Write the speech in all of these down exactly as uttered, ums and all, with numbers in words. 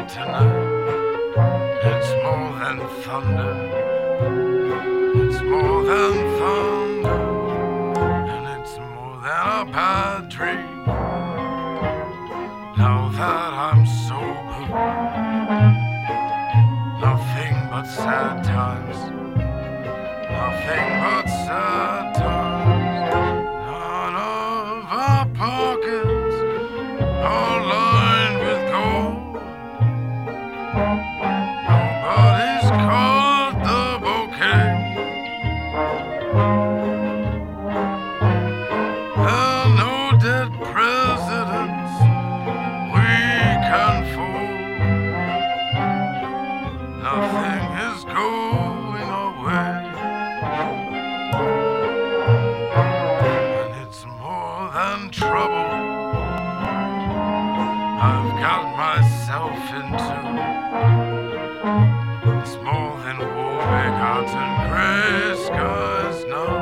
tonight. It's more than thunder. It's more than thunder. And it's more than a bad dream. Now that I'm sober, nothing but sad times. Nothing but sad times. None of our pockets are lined with gold. Nobody's caught the bouquet. There are no dead presidents we can fool. Nothing is going away. And it's more than trouble I've got myself into. It's more than war, big hearts and gray skies now.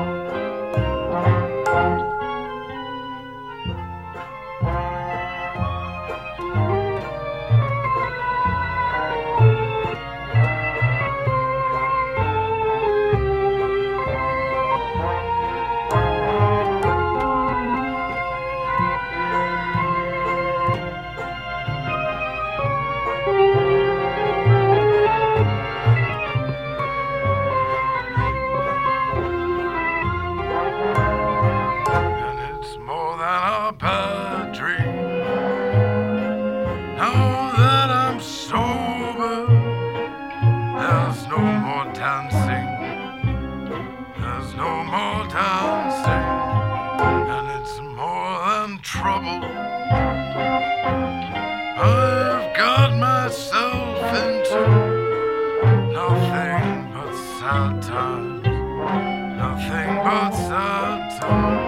Bad dream. Now that I'm sober, there's no more dancing. There's no more dancing. And it's more than trouble I've got myself into. Nothing but sad times. Nothing but sad times.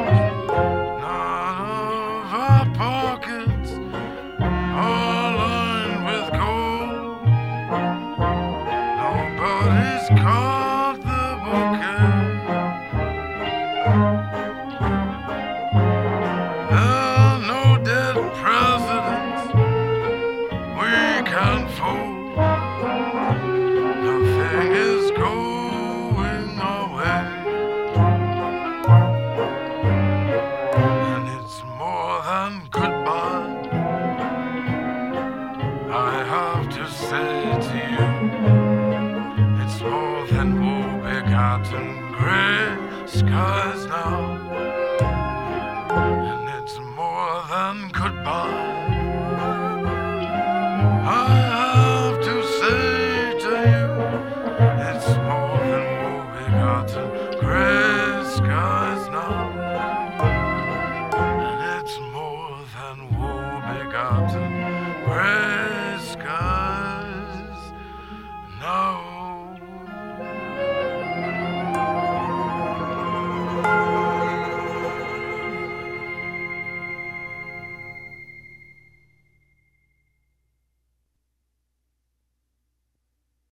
Pockets are lined with gold. Nobody's caught the bouquet. There are no dead presidents we can fold. Nothing is going away. And it's more than goodbye I have to say to you. It's more than woe-begotten gray skies now. And it's more than goodbye I have to say to you. It's more than woe-begotten gray skies now.